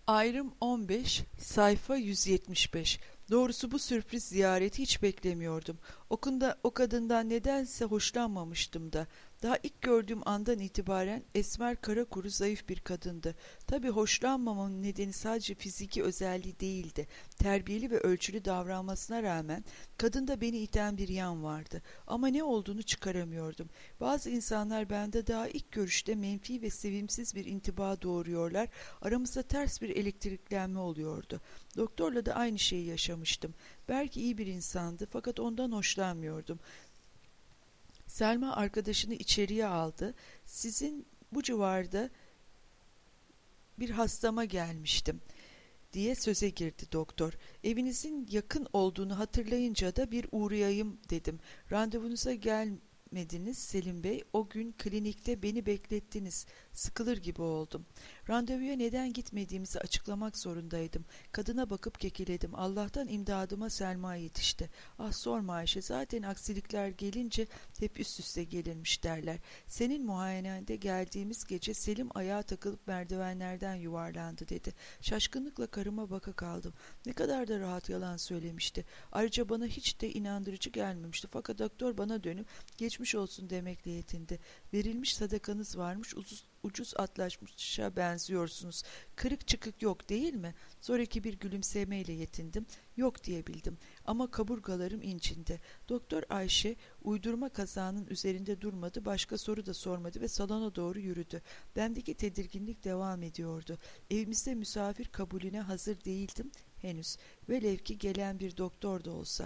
Ayrım 15, sayfa 175. Doğrusu bu sürpriz ziyareti hiç beklemiyordum. O kadından nedense hoşlanmamıştım da. Daha ilk gördüğüm andan itibaren esmer kara kuru zayıf bir kadındı. Tabii hoşlanmamamın nedeni sadece fiziki özelliği değildi. Terbiyeli ve ölçülü davranmasına rağmen kadında beni iten bir yan vardı. Ama ne olduğunu çıkaramıyordum. Bazı insanlar bende daha ilk görüşte menfi ve sevimsiz bir intiba doğuruyorlar. Aramızda ters bir elektriklenme oluyordu. Doktorla da aynı şeyi yaşamıştım. Belki iyi bir insandı fakat ondan hoşlanmıyordum. Selma arkadaşını içeriye aldı. Sizin bu civarda bir hastama gelmiştim diye söze girdi doktor. Evinizin yakın olduğunu hatırlayınca da bir uğrayayım dedim. Randevunuza gelmediniz Selim Bey. O gün klinikte beni beklettiniz. Sıkılır gibi oldum. Randevuya neden gitmediğimizi açıklamak zorundaydım. Kadına bakıp kekeledim. Allah'tan imdadıma Selma yetişti. Ah sorma Ayşe, zaten aksilikler gelince hep üst üste gelirmiş derler. Senin muayenende geldiğimiz gece Selim ayağa takılıp merdivenlerden yuvarlandı dedi. Şaşkınlıkla karıma baka kaldım. Ne kadar da rahat yalan söylemişti. Ayrıca bana hiç de inandırıcı gelmemişti. Fakat doktor bana dönüp geçmiş olsun demekle yetindi. Verilmiş sadakanız varmış, ucuz atlatmışa benziyorsunuz. Kırık çıkık yok değil mi? Sonraki bir gülümsemeyle yetindim. Yok diyebildim. Ama kaburgalarım incindi. Doktor Ayşe uydurma kazanın üzerinde durmadı, başka soru da sormadı ve salona doğru yürüdü. Bendeki tedirginlik devam ediyordu. Evimizde misafir kabulüne hazır değildim henüz. Velev ki gelen bir doktor da olsa.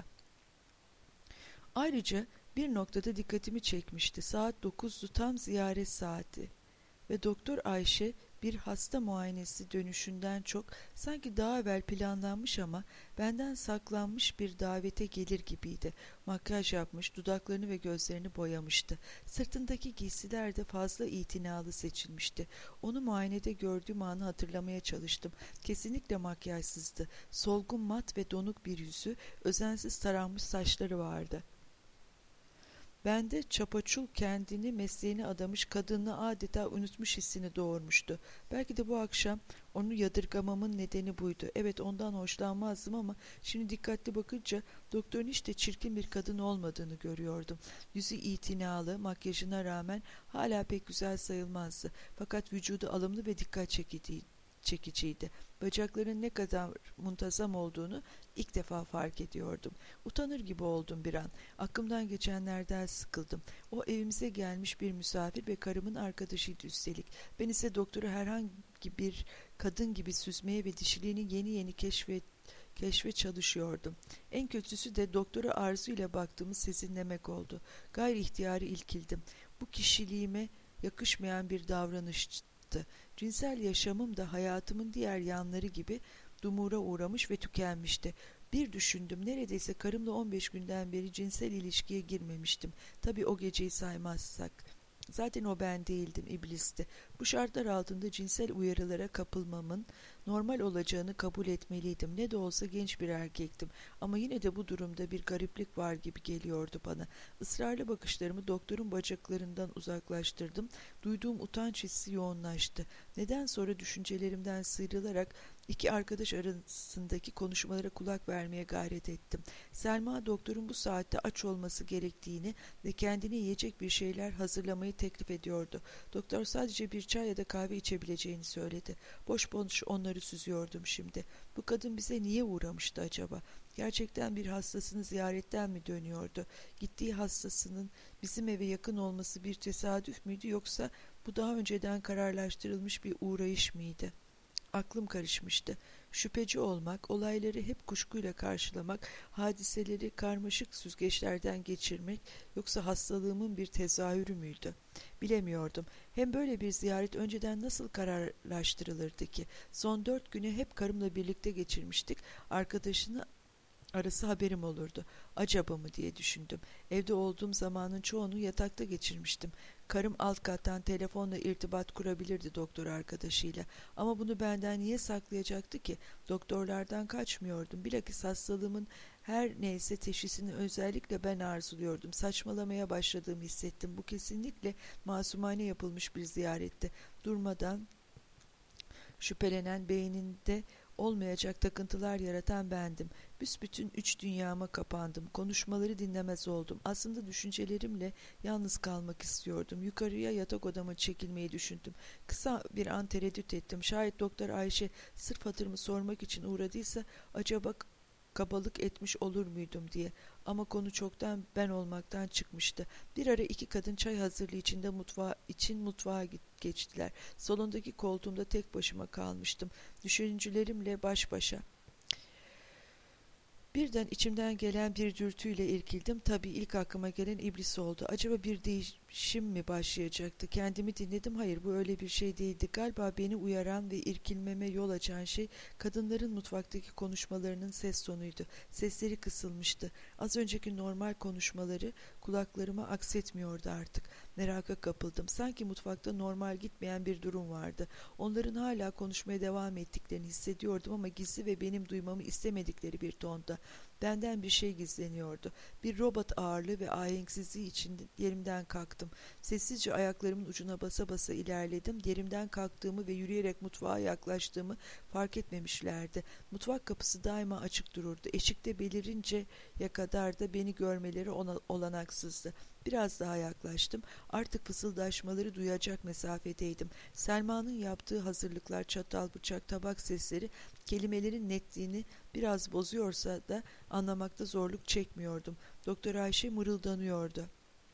Ayrıca bir noktada dikkatimi çekmişti. Saat 9'du, tam ziyaret saati. Ve Doktor Ayşe bir hasta muayenesi dönüşünden çok sanki daha evvel planlanmış ama benden saklanmış bir davete gelir gibiydi. Makyaj yapmış, dudaklarını ve gözlerini boyamıştı. Sırtındaki giysiler de fazla itinalı seçilmişti. Onu muayenede gördüğüm anı hatırlamaya çalıştım. Kesinlikle makyajsızdı. Solgun, mat ve donuk bir yüzü, özensiz taranmış saçları vardı. Bende çapaçul kendini mesleğine adamış, kadını adeta unutmuş hissini doğurmuştu. Belki de bu akşam onu yadırgamamın nedeni buydu. Evet, ondan hoşlanmazdım ama şimdi dikkatli bakınca doktorun hiç de çirkin bir kadın olmadığını görüyordum. Yüzü itinalı, makyajına rağmen hala pek güzel sayılmazdı. Fakat vücudu alımlı ve dikkat çekiciydi. Bacaklarının ne kadar muntazam olduğunu ilk defa fark ediyordum. Utanır gibi oldum bir an. Aklımdan geçenlerden sıkıldım. O evimize gelmiş bir misafir ve karımın arkadaşıydı üstelik. Ben ise doktoru herhangi bir kadın gibi süzmeye ve dişiliğini yeni yeni keşfe çalışıyordum. En kötüsü de doktora arzuyla baktığımı sezinlemek oldu. Gayri ihtiyari ilkildim. Bu kişiliğime yakışmayan bir davranıştı. Cinsel yaşamım da hayatımın diğer yanları gibi dumura uğramış ve tükenmişti. Bir düşündüm, neredeyse karımla 15 günden beri cinsel ilişkiye girmemiştim. Tabii o geceyi saymazsak. Zaten o ben değildim, iblisti. Bu şartlar altında cinsel uyarılara kapılmamın normal olacağını kabul etmeliydim. Ne de olsa genç bir erkektim. Ama yine de bu durumda bir gariplik var gibi geliyordu bana. Israrlı bakışlarımı doktorun bacaklarından uzaklaştırdım. Duyduğum utanç hissi yoğunlaştı. Neden sonra düşüncelerimden sıyrılarak İki arkadaş arasındaki konuşmalara kulak vermeye gayret ettim. Selma doktorun bu saatte aç olması gerektiğini ve kendine yiyecek bir şeyler hazırlamayı teklif ediyordu. Doktor sadece bir çay ya da kahve içebileceğini söyledi. Boş boş onları süzüyordum şimdi. Bu kadın bize niye uğramıştı acaba? Gerçekten bir hastasını ziyaretten mi dönüyordu? Gittiği hastasının bizim eve yakın olması bir tesadüf müydü, yoksa bu daha önceden kararlaştırılmış bir uğrayış mıydı? Aklım karışmıştı. Şüpheci olmak, olayları hep kuşkuyla karşılamak, hadiseleri karmaşık süzgeçlerden geçirmek, yoksa hastalığımın bir tezahürü müydü? Bilemiyordum. Hem böyle bir ziyaret önceden nasıl kararlaştırılırdı ki? Son 4 günü hep karımla birlikte geçirmiştik. Arkadaşını arası haberim olurdu. Acaba mı diye düşündüm. Evde olduğum zamanın çoğunu yatakta geçirmiştim. Karım alt kattan telefonla irtibat kurabilirdi doktor arkadaşıyla. Ama bunu benden niye saklayacaktı ki? Doktorlardan kaçmıyordum. Bilakis hastalığımın her neyse teşhisini özellikle ben arzuluyordum. Saçmalamaya başladığımı hissettim. Bu kesinlikle masumane yapılmış bir ziyaretti. Durmadan Şüphelenen, beyninde olmayacak takıntılar yaratan bendim. Büsbütün üç dünyama kapandım. Konuşmaları dinlemez oldum. Aslında düşüncelerimle yalnız kalmak istiyordum. Yukarıya yatak odama çekilmeyi düşündüm. Kısa bir an tereddüt ettim. Şayet Doktor Ayşe sırf hatırımı sormak için uğradıysa acaba kabalık etmiş olur muydum diye. Ama konu çoktan ben olmaktan çıkmıştı. Bir ara iki kadın çay hazırlığı için mutfağa geçtiler. Salondaki koltuğumda tek başıma kalmıştım. Düşüncelerimle baş başa. Birden içimden gelen bir dürtüyle irkildim. Tabii ilk aklıma gelen iblis oldu. Acaba bir değişim mi başlayacaktı? Kendimi dinledim. Hayır, bu öyle bir şey değildi. Galiba beni uyaran ve irkilmeme yol açan şey kadınların mutfaktaki konuşmalarının ses tonuydu. Sesleri kısılmıştı. Az önceki normal konuşmaları kulaklarıma aksetmiyordu artık. Meraka kapıldım. Sanki mutfakta normal gitmeyen bir durum vardı. Onların hala konuşmaya devam ettiklerini hissediyordum ama gizli ve benim duymamı istemedikleri bir tonda. Benden bir şey gizleniyordu. Bir robot ağırlığı ve ahenksizliği için yerimden kalktım. Sessizce ayaklarımın ucuna basa basa ilerledim. Yerimden kalktığımı ve yürüyerek mutfağa yaklaştığımı fark etmemişlerdi. Mutfak kapısı daima açık dururdu. Eşikte belirinceye kadar da beni görmeleri olanaksızdı. Biraz daha yaklaştım. Artık fısıldaşmaları duyacak mesafedeydim. Selma'nın yaptığı hazırlıklar, çatal, bıçak, tabak sesleri kelimelerin netliğini biraz bozuyorsa da anlamakta zorluk çekmiyordum. Doktor Ayşe mırıldanıyordu.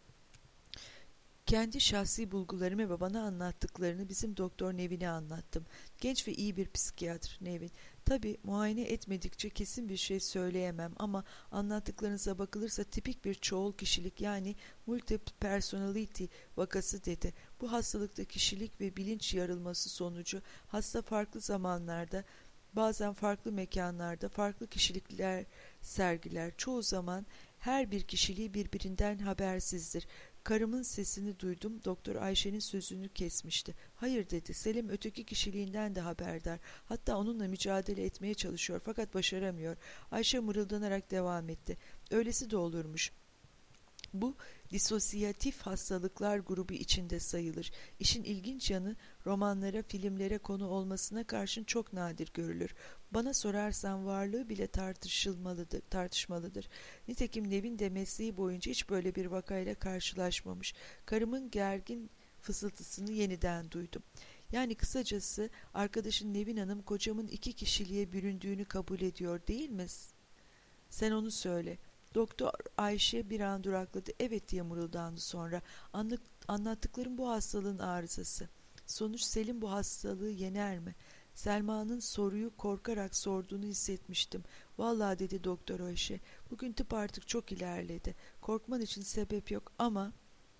Kendi şahsi bulgularımı ve bana anlattıklarını bizim Doktor Nevin'e anlattım. Genç ve iyi bir psikiyatr Nevin. Tabii muayene etmedikçe kesin bir şey söyleyemem ama anlattıklarınıza bakılırsa tipik bir çoğul kişilik yani multiple personality vakası dedi. Bu hastalıkta kişilik ve bilinç yarılması sonucu hasta farklı zamanlarda, bazen farklı mekanlarda farklı kişilikler sergiler. Çoğu zaman her bir kişiliği birbirinden habersizdir. Karımın sesini duydum. Doktor Ayşe'nin sözünü kesmişti. Hayır dedi. Selim öteki kişiliğinden de haberdar. Hatta onunla mücadele etmeye çalışıyor fakat başaramıyor. Ayşe mırıldanarak devam etti. Öylesi de olurmuş. Bu disosiyatif hastalıklar grubu içinde sayılır. İşin ilginç yanı romanlara, filmlere konu olmasına karşın çok nadir görülür. Bana sorarsan varlığı bile tartışmalıdır. Nitekim Nevin de mesleği boyunca hiç böyle bir vakayla karşılaşmamış. Karımın gergin fısıltısını yeniden duydum. Yani kısacası arkadaşın Nevin Hanım kocamın iki kişiliğe büründüğünü kabul ediyor değil mi? Sen onu söyle. Doktor Ayşe bir an durakladı. Evet diye mırıldandı sonra. Anlattıklarım bu hastalığın arızası. Sonuç Selim bu hastalığı yener mi? Selma'nın soruyu korkarak sorduğunu hissetmiştim. Vallahi dedi Doktor Ayşe. Bugün tıp artık çok ilerledi. Korkman için sebep yok ama...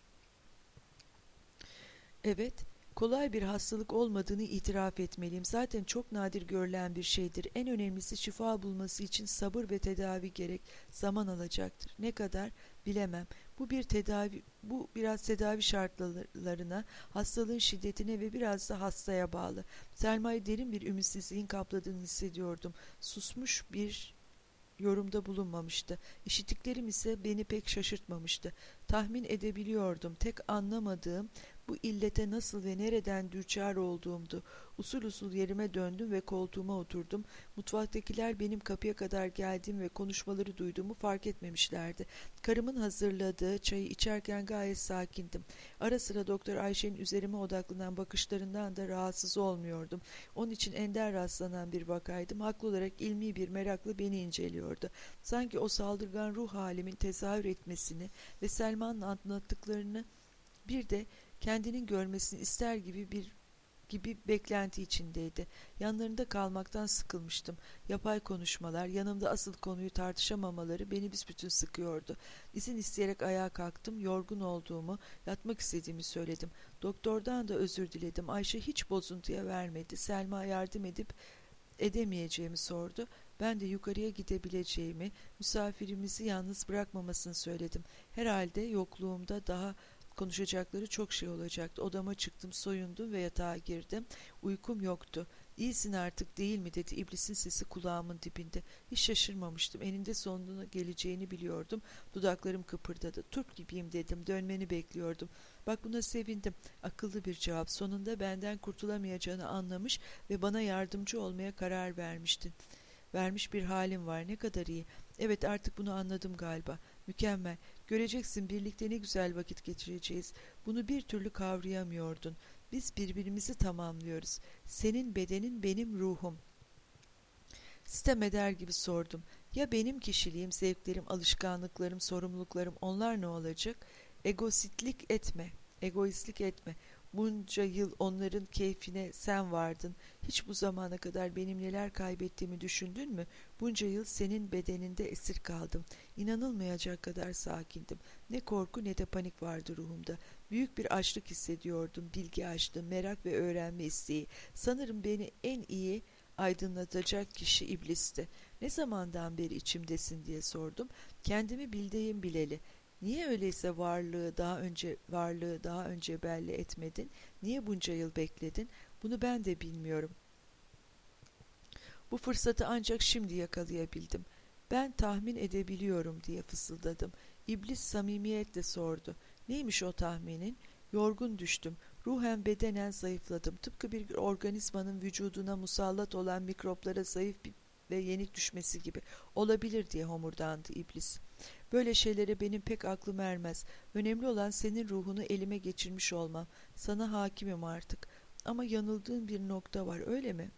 Evet, kolay bir hastalık olmadığını itiraf etmeliyim. Zaten çok nadir görülen bir şeydir. En önemlisi şifa bulması için sabır ve tedavi gerek. Zaman alacaktır. Ne kadar bilemem. Bu biraz tedavi şartlarına, hastalığın şiddetine ve biraz da hastaya bağlı. Selma'yı derin bir ümitsizliğin kapladığını hissediyordum. Susmuş bir yorumda bulunmamıştı. İşittiklerim ise beni pek şaşırtmamıştı. Tahmin edebiliyordum. Tek anlamadığım bu illete nasıl ve nereden düçar olduğumdu. Usul usul yerime döndüm ve koltuğuma oturdum. Mutfaktakiler benim kapıya kadar geldiğim ve konuşmaları duyduğumu fark etmemişlerdi. Karımın hazırladığı çayı içerken gayet sakindim. Ara sıra Doktor Ayşe'nin üzerime odaklanan bakışlarından da rahatsız olmuyordum. Onun için ender rastlanan bir vakaydım. Haklı olarak ilmi bir merakla beni inceliyordu. Sanki o saldırgan ruh halimin tezahür etmesini ve Selma'nın anlattıklarını bir de kendinin görmesini ister gibi beklenti içindeydi. Yanlarında kalmaktan sıkılmıştım. Yapay konuşmalar, yanımda asıl konuyu tartışamamaları beni büsbütün sıkıyordu. İzin isteyerek ayağa kalktım. Yorgun olduğumu, yatmak istediğimi söyledim. Doktordan da özür diledim. Ayşe hiç bozuntuya vermedi. Selma yardım edemeyeceğimi sordu. Ben de yukarıya gidebileceğimi, misafirimizi yalnız bırakmamasını söyledim. Herhalde yokluğumda daha konuşacakları çok şey olacaktı. Odama çıktım, soyundum ve yatağa girdim. Uykum yoktu. İyisin artık değil mi dedi iblisin sesi kulağımın dibinde. Hiç şaşırmamıştım. Eninde sonunda geleceğini biliyordum. Dudaklarım kıpırdadı. Turp gibiyim dedim. Dönmeni bekliyordum. Bak buna sevindim. Akıllı bir cevap. Sonunda benden kurtulamayacağını anlamış ve bana yardımcı olmaya karar vermiştin. Vermiş bir halim var. Ne kadar iyi. Evet artık bunu anladım galiba. Mükemmel. Göreceksin birlikte ne güzel vakit geçireceğiz. Bunu bir türlü kavrayamıyordun. Biz birbirimizi tamamlıyoruz. Senin bedenin benim ruhum. Sitem eder gibi sordum. Ya benim kişiliğim, zevklerim, alışkanlıklarım, sorumluluklarım onlar ne olacak? Egoistlik etme. Bunca yıl onların keyfine sen vardın. Hiç bu zamana kadar benim neler kaybettiğimi düşündün mü? Bunca yıl senin bedeninde esir kaldım. İnanılmayacak kadar sakindim. Ne korku ne de panik vardı ruhumda. Büyük bir açlık hissediyordum. Bilgi açlığı, merak ve öğrenme isteği. Sanırım beni en iyi aydınlatacak kişi iblisti. Ne zamandan beri içimdesin diye sordum. Kendimi bildiğim bileli. Niye öyleyse varlığı daha önce belli etmedin? Niye bunca yıl bekledin? Bunu ben de bilmiyorum. Bu fırsatı ancak şimdi yakalayabildim. Ben tahmin edebiliyorum diye fısıldadım. İblis samimiyetle sordu. Neymiş o tahminin? Yorgun düştüm. Ruhen bedenen zayıfladım. Tıpkı bir organizmanın vücuduna musallat olan mikroplara zayıf ve yenik düşmesi gibi. Olabilir diye homurdandı iblis. Böyle şeylere benim pek aklım ermez. Önemli olan senin ruhunu elime geçirmiş olmam. Sana hakimim artık. Ama yanıldığın bir nokta var, öyle mi?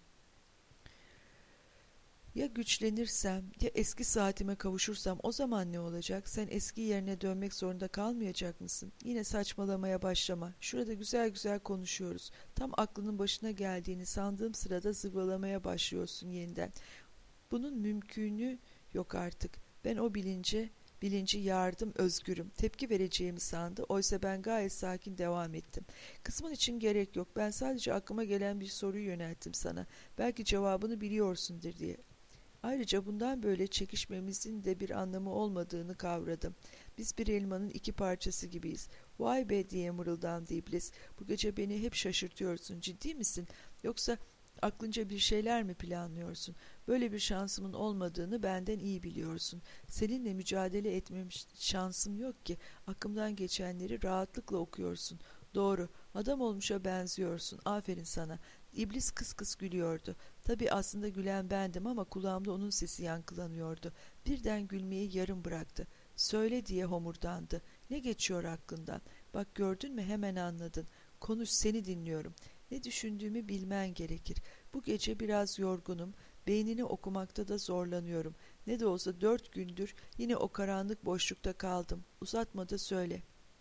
Ya güçlenirsem, ya eski saatime kavuşursam o zaman ne olacak? Sen eski yerine dönmek zorunda kalmayacak mısın? Yine saçmalamaya başlama. Şurada güzel güzel konuşuyoruz. Tam aklının başına geldiğini sandığım sırada zıvalamaya başlıyorsun yeniden. Bunun mümkünü yok artık. Ben o bilinci yardım, özgürüm. Tepki vereceğimi sandı. Oysa ben gayet sakin devam ettim. Kısmın için gerek yok. Ben sadece aklıma gelen bir soruyu yönelttim sana. Belki cevabını biliyorsundur diye. Ayrıca bundan böyle çekişmemizin de bir anlamı olmadığını kavradım. Biz bir elmanın iki parçası gibiyiz. Vay be diye mırıldandı iblis. Bu gece beni hep şaşırtıyorsun. Ciddi misin? Yoksa aklınca bir şeyler mi planlıyorsun? Böyle bir şansımın olmadığını benden iyi biliyorsun. Seninle mücadele etmem şansım yok ki. Aklımdan geçenleri rahatlıkla okuyorsun. Doğru, adam olmuşa benziyorsun. Aferin sana. İblis kıs kıs gülüyordu. Tabii aslında gülen bendim ama kulağımda onun sesi yankılanıyordu. Birden gülmeyi yarım bıraktı. Söyle diye homurdandı. Ne geçiyor aklından? Bak gördün mü hemen anladın. Konuş seni dinliyorum. Ne düşündüğümü bilmen gerekir. Bu gece biraz yorgunum. Beynini okumakta da zorlanıyorum. Ne de olsa 4 gündür yine o karanlık boşlukta kaldım. Uzatma da söyle.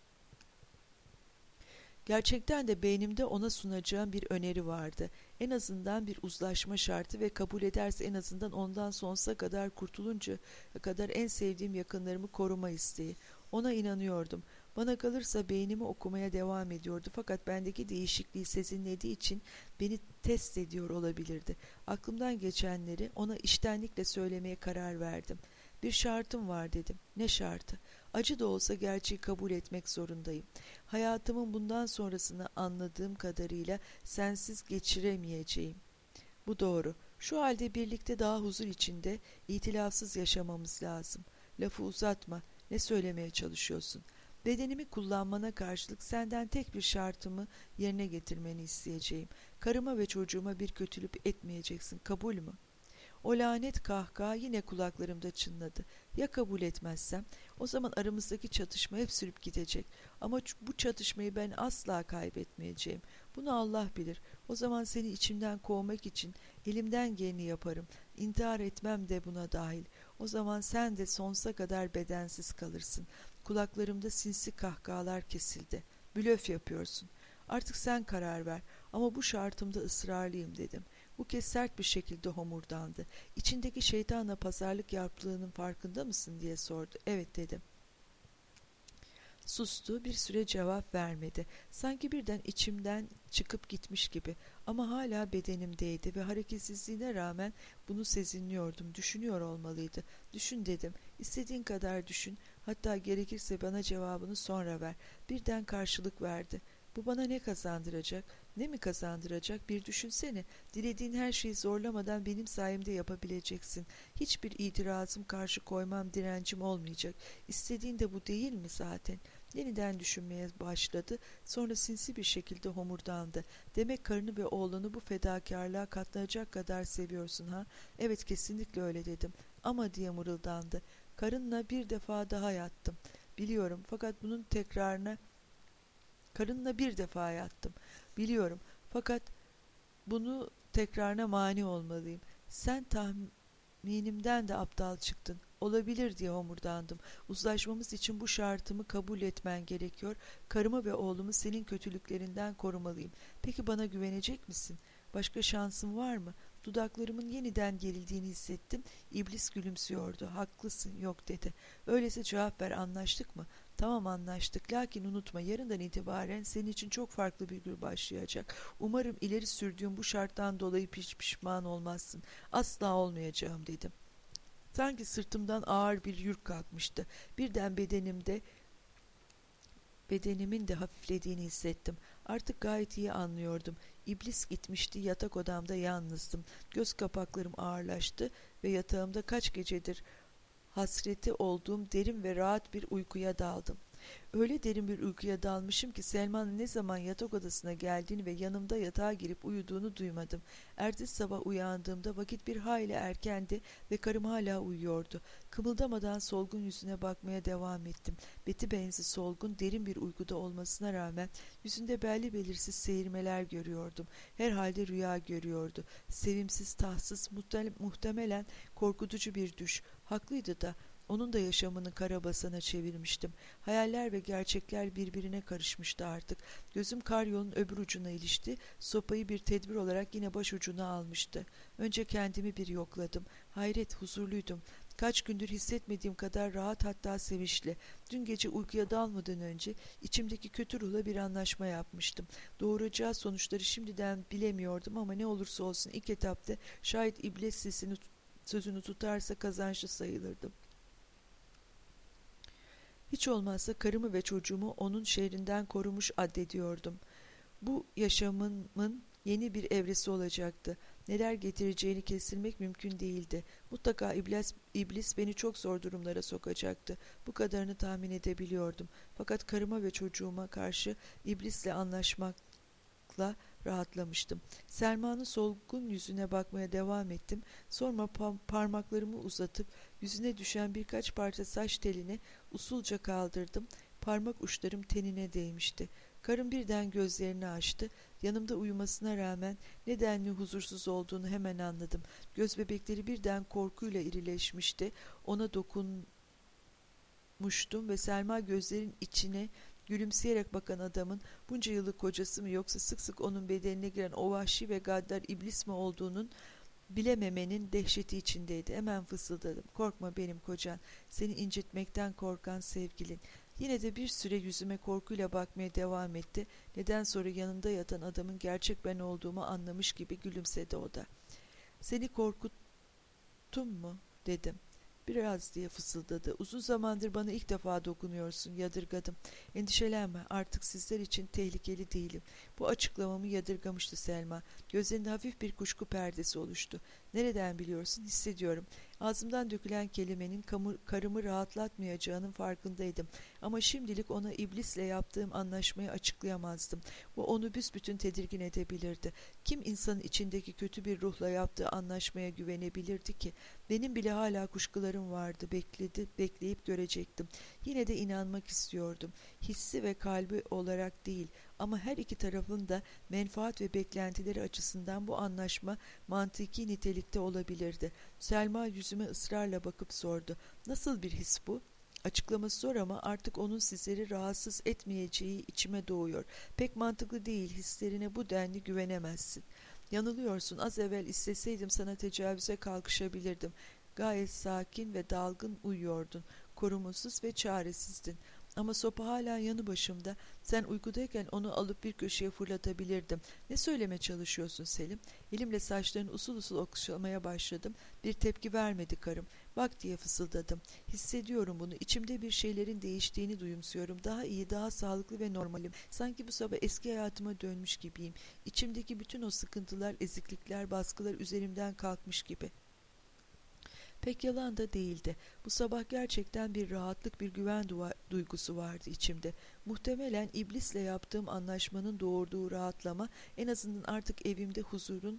Gerçekten de beynimde ona sunacağım bir öneri vardı. En azından bir uzlaşma şartı ve kabul ederse en azından ondan sonsuza kadar kurtulunca kadar en sevdiğim yakınlarımı koruma isteği. Ona inanıyordum. Bana kalırsa beynimi okumaya devam ediyordu fakat bendeki değişikliği sezinlediği için beni test ediyor olabilirdi. Aklımdan geçenleri ona içtenlikle söylemeye karar verdim. Bir şartım var dedim. Ne şartı? Acı da olsa gerçeği kabul etmek zorundayım. Hayatımın bundan sonrasını anladığım kadarıyla sensiz geçiremeyeceğim. Bu doğru. Şu halde birlikte daha huzur içinde, itilafsız yaşamamız lazım. Lafı uzatma. Ne söylemeye çalışıyorsun? Bedenimi kullanmana karşılık senden tek bir şartımı yerine getirmeni isteyeceğim. Karıma ve çocuğuma bir kötülük etmeyeceksin. Kabul mü? O lanet kahkaha yine kulaklarımda çınladı. Ya kabul etmezsem? O zaman aramızdaki çatışma hep sürüp gidecek. Ama bu çatışmayı ben asla kaybetmeyeceğim. Bunu Allah bilir. O zaman seni içimden kovmak için elimden geleni yaparım. İntihar etmem de buna dahil. O zaman sen de sonsuza kadar bedensiz kalırsın. Kulaklarımda sinsi kahkahalar kesildi. Blöf yapıyorsun. Artık sen karar ver. Ama bu şartımda ısrarlıyım dedim. Bu kez sert bir şekilde homurdandı. İçindeki şeytanla pazarlık yaptığının farkında mısın diye sordu. Evet dedim. Sustu, bir süre cevap vermedi. Sanki birden içimden çıkıp gitmiş gibi ama hala bedenimdeydi ve hareketsizliğine rağmen bunu sezinliyordum. Düşünüyor olmalıydı. Düşün dedim. İstediğin kadar düşün. Hatta gerekirse bana cevabını sonra ver. Birden karşılık verdi. Bu bana ne kazandıracak? Ne mi kazandıracak? Bir düşünsene. Dilediğin her şeyi zorlamadan benim sayemde yapabileceksin. Hiçbir itirazım, karşı koymam, direncim olmayacak. İstediğin de bu değil mi zaten? Yeniden düşünmeye başladı. Sonra sinsi bir şekilde homurdandı. Demek karını ve oğlanı bu fedakarlığa katlanacak kadar seviyorsun ha? Evet, kesinlikle öyle dedim. Ama diye mırıldandı. Karınla bir defa daha yattım. Biliyorum, fakat bunun tekrarına karınla bir defa yattım. Biliyorum, fakat bunu tekrarına mani olmalıyım. Sen tahminimden de aptal çıktın. Olabilir diye homurdandım. Uzlaşmamız için bu şartımı kabul etmen gerekiyor. Karımı ve oğlumu senin kötülüklerinden korumalıyım. Peki bana güvenecek misin? Başka şansın var mı? Dudaklarımın yeniden gerildiğini hissettim. İblis gülümsüyordu. Haklısın, yok dedi. Öyleyse cevap ver, anlaştık mı? Tamam, anlaştık. Lakin unutma, yarından itibaren senin için çok farklı bir gün başlayacak. Umarım ileri sürdüğüm bu şarttan dolayı hiç pişman olmazsın. Asla olmayacağım dedim. Sanki sırtımdan ağır bir yük kalkmıştı. Birden bedenimin de hafiflediğini hissettim. Artık gayet iyi anlıyordum. İblis gitmişti, yatak odamda yalnızdım. Göz kapaklarım ağırlaştı ve yatağımda kaç gecedir hasreti olduğum derin ve rahat bir uykuya daldım. Öyle derin bir uykuya dalmışım ki Selma'nın ne zaman yatak odasına geldiğini ve yanımda yatağa girip uyuduğunu duymadım. Ertesi sabah uyandığımda vakit bir hayli erkendi ve karım hala uyuyordu. Kımıldamadan solgun yüzüne bakmaya devam ettim. Beti benzi solgun, derin bir uykuda olmasına rağmen yüzünde belli belirsiz seyirmeler görüyordum. Herhalde rüya görüyordu. Sevimsiz, tahtsız, muhtemelen korkutucu bir düş. Haklıydı da. Onun da yaşamını karabasana çevirmiştim. Hayaller ve gerçekler birbirine karışmıştı artık. Gözüm karyolun öbür ucuna ilişti. Sopayı bir tedbir olarak yine başucuna almıştı. Önce kendimi bir yokladım. Hayret, huzurluydum. Kaç gündür hissetmediğim kadar rahat, hatta sevinçli. Dün gece uykuya dalmadan önce içimdeki kötü ruhla bir anlaşma yapmıştım. Doğuracağı sonuçları şimdiden bilemiyordum ama ne olursa olsun ilk etapta şayet iblis sözünü tutarsa kazançlı sayılırdım. Hiç olmazsa karımı ve çocuğumu onun şerrinden korumuş addediyordum. Bu yaşamımın yeni bir evresi olacaktı. Neler getireceğini kestirmek mümkün değildi. Mutlaka iblis beni çok zor durumlara sokacaktı. Bu kadarını tahmin edebiliyordum. Fakat karıma ve çocuğuma karşı iblisle anlaşmakla rahatlamıştım. Selma'nın solgun yüzüne bakmaya devam ettim. Sonra parmaklarımı uzatıp yüzüne düşen birkaç parça saç telini usulca kaldırdım. Parmak uçlarım tenine değmişti. Karım birden gözlerini açtı. Yanımda uyumasına rağmen nedenli huzursuz olduğunu hemen anladım. Göz bebekleri birden korkuyla irileşmişti. Ona dokunmuştum ve Selma gözlerin içine gülümseyerek bakan adamın bunca yıllık kocası mı yoksa sık sık onun bedenine giren o vahşi ve gaddar iblis mi olduğunun bilememenin dehşeti içindeydi. Hemen fısıldadım. Korkma, benim kocan. Seni incitmekten korkan sevgilin. Yine de bir süre yüzüme korkuyla bakmaya devam etti. Neden sonra yanında yatan adamın gerçek ben olduğumu anlamış gibi gülümsedi o da. Seni korkuttum mu? Dedim. Biraz diye fısıldadı. Uzun zamandır bana ilk defa dokunuyorsun, yadırgadım. Endişelenme, artık sizler için tehlikeli değilim. Bu açıklamamı yadırgamıştı Selma. Gözlerinde hafif bir kuşku perdesi oluştu. Nereden biliyorsun? Hissediyorum. Ağzımdan dökülen kelimenin karımı rahatlatmayacağının farkındaydım. Ama şimdilik ona iblisle yaptığım anlaşmayı açıklayamazdım. Bu onu büsbütün tedirgin edebilirdi. Kim insanın içindeki kötü bir ruhla yaptığı anlaşmaya güvenebilirdi ki? Benim bile hala kuşkularım vardı. Bekleyip görecektim. Yine de inanmak istiyordum. Hissi ve kalbi olarak değil, ama her iki tarafın da menfaat ve beklentileri açısından bu anlaşma mantıki nitelikte olabilirdi. Selma yüzüme ısrarla bakıp sordu. Nasıl bir his bu? Açıklaması zor ama artık onun sizleri rahatsız etmeyeceği içime doğuyor. Pek mantıklı değil, hislerine bu denli güvenemezsin. Yanılıyorsun, az evvel isteseydim sana tecavüze kalkışabilirdim. Gayet sakin ve dalgın uyuyordun. Korumasız ve çaresizdin. Ama sopa hala yanı başımda. Sen uykudayken onu alıp bir köşeye fırlatabilirdim. Ne söyleme çalışıyorsun Selim? Elimle saçlarını usul usul okşamaya başladım. Bir tepki vermedi karım. Bak diye fısıldadım. Hissediyorum bunu. İçimde bir şeylerin değiştiğini duyumsuyorum. Daha iyi, daha sağlıklı ve normalim. Sanki bu sabah eski hayatıma dönmüş gibiyim. İçimdeki bütün o sıkıntılar, eziklikler, baskılar üzerimden kalkmış gibi. Pek yalan da değildi. Bu sabah gerçekten bir rahatlık, bir güven duygusu vardı içimde. Muhtemelen iblisle yaptığım anlaşmanın doğurduğu rahatlama, en azından artık evimde huzurun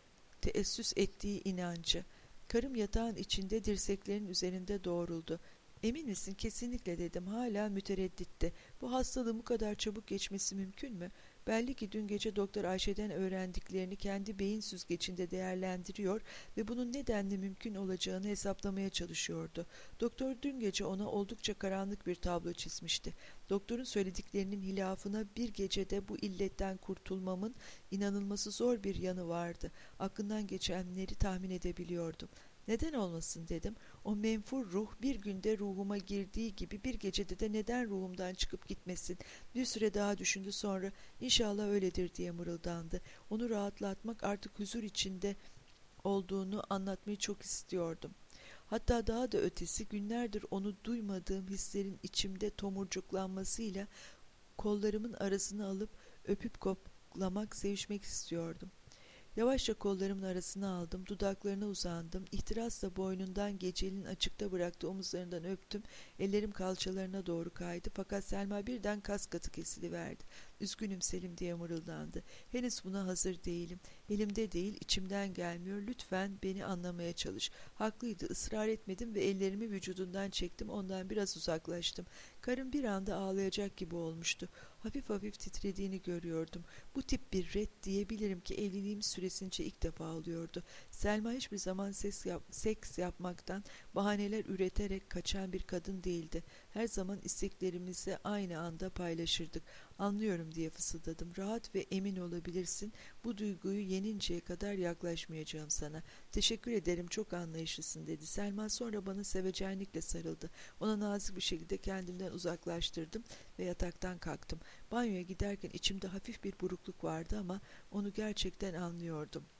teessüs ettiği inancı. Karım yatağın içinde dirseklerinin üzerinde doğruldu. Emin misin? Kesinlikle dedim. Hala müteredditti. Bu hastalığın bu kadar çabuk geçmesi mümkün mü? Belli ki dün gece Doktor Ayşe'den öğrendiklerini kendi beyin süzgecinde değerlendiriyor ve bunun nedenle mümkün olacağını hesaplamaya çalışıyordu. Doktor dün gece ona oldukça karanlık bir tablo çizmişti. Doktorun söylediklerinin hilafına bir gecede bu illetten kurtulmamın inanılması zor bir yanı vardı. Aklından geçenleri tahmin edebiliyordum. Neden olmasın dedim. O menfur ruh bir günde ruhuma girdiği gibi bir gecede de neden ruhumdan çıkıp gitmesin? Bir süre daha düşündü, sonra inşallah öyledir diye mırıldandı. Onu rahatlatmak, artık huzur içinde olduğunu anlatmayı çok istiyordum. Hatta daha da ötesi, günlerdir onu duymadığım hislerin içimde tomurcuklanmasıyla kollarımın arasına alıp öpüp koklamak, sevişmek istiyordum. Yavaşça kollarımın arasına aldım, dudaklarına uzandım, ihtirasla boynundan, geceliğin açıkta bıraktığı omuzlarından öptüm, ellerim kalçalarına doğru kaydı, fakat Selma birden kas katı kesiliverdi. Üzgünüm Selim diye mırıldandı. Henüz buna hazır değilim. Elimde değil, içimden gelmiyor. Lütfen beni anlamaya çalış. Haklıydı, ısrar etmedim ve ellerimi vücudundan çektim, ondan biraz uzaklaştım. Karım bir anda ağlayacak gibi olmuştu. Hafif hafif titrediğini görüyordum. Bu tip bir ret diyebilirim ki evliliğimiz süresince ilk defa oluyordu. Selma hiçbir zaman seks yapmaktan bahaneler üreterek kaçan bir kadın değildi. Her zaman isteklerimizi aynı anda paylaşırdık. Anlıyorum diye fısıldadım. Rahat ve emin olabilirsin. Bu duyguyu yeninceye kadar yaklaşmayacağım sana. Teşekkür ederim, çok anlayışlısın dedi. Selma sonra bana sevecenlikle sarıldı. Ona nazik bir şekilde kendimden uzaklaştırdım ve yataktan kalktım. Banyoya giderken içimde hafif bir burukluk vardı ama onu gerçekten anlıyordum.